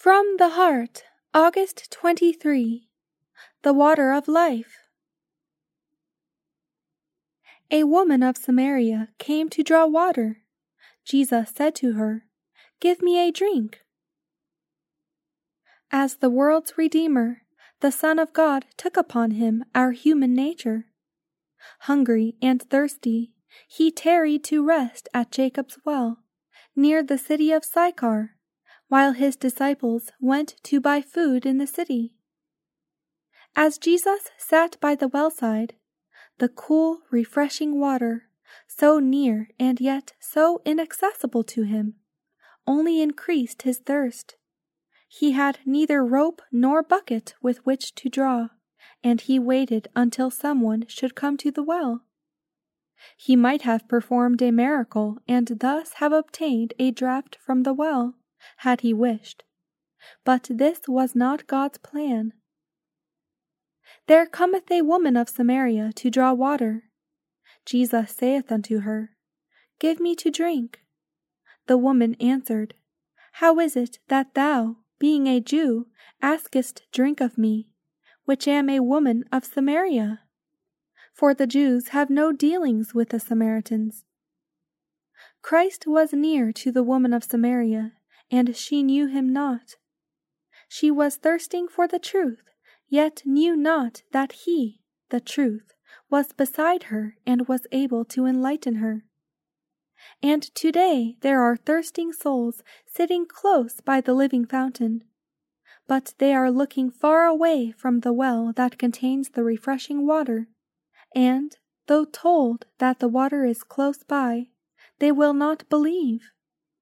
From the Heart, August 23. The Water of Life. A woman of Samaria came to draw water. Jesus said to her, "Give me a drink." As the world's Redeemer, the Son of God took upon him our human nature. Hungry and thirsty, he tarried to rest at Jacob's well, near the city of Sychar, while his disciples went to buy food in the city. As Jesus sat by the wellside, the cool, refreshing water, so near and yet so inaccessible to him, only increased his thirst. He had neither rope nor bucket with which to draw, and he waited until someone should come to the well. He might have performed a miracle and thus have obtained a draught from the well, had he wished. But this was not God's plan. There cometh a woman of Samaria to draw water. Jesus saith unto her, "Give me to drink." The woman answered, "How is it that thou, being a Jew, askest drink of me, which am a woman of Samaria? For the Jews have no dealings with the Samaritans." Christ was near to the woman of Samaria, and she knew him not. She was thirsting for the truth, yet knew not that he, the truth, was beside her and was able to enlighten her. And today there are thirsting souls sitting close by the living fountain, but they are looking far away from the well that contains the refreshing water, and, though told that the water is close by, they will not believe.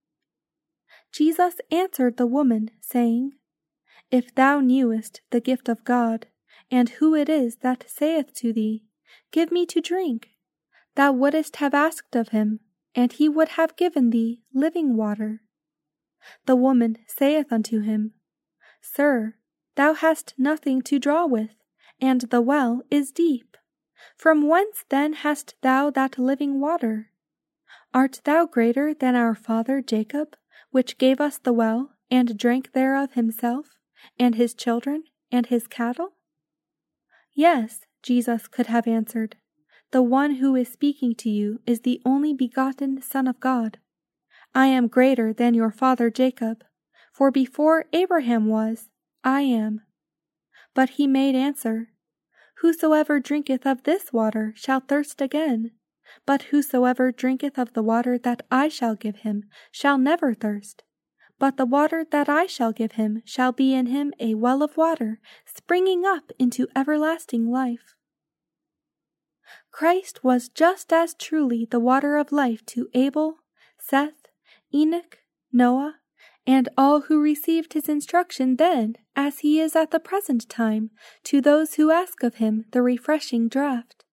Jesus answered the woman, saying, "If thou knewest the gift of God, and who it is that saith to thee, Give me to drink, thou wouldest have asked of him, and he would have given thee living water." The woman saith unto him, "Sir, thou hast nothing to draw with, and the well is deep. From whence then hast thou that living water? Art thou greater than our father Jacob, which gave us the well, and drank thereof himself, and his children, and his cattle?" "Yes," Jesus could have answered, "the one who is speaking to you is the only begotten Son of God. I am greater than your father Jacob, for before Abraham was, I am." But he made answer, "Whosoever drinketh of this water shall thirst again, but whosoever drinketh of the water that I shall give him shall never thirst. But the water that I shall give him shall be in him a well of water, springing up into everlasting life." Christ was just as truly the water of life to Abel, Seth, Enoch, Noah, and all who received his instruction then as he is at the present time to those who ask of him the refreshing draught.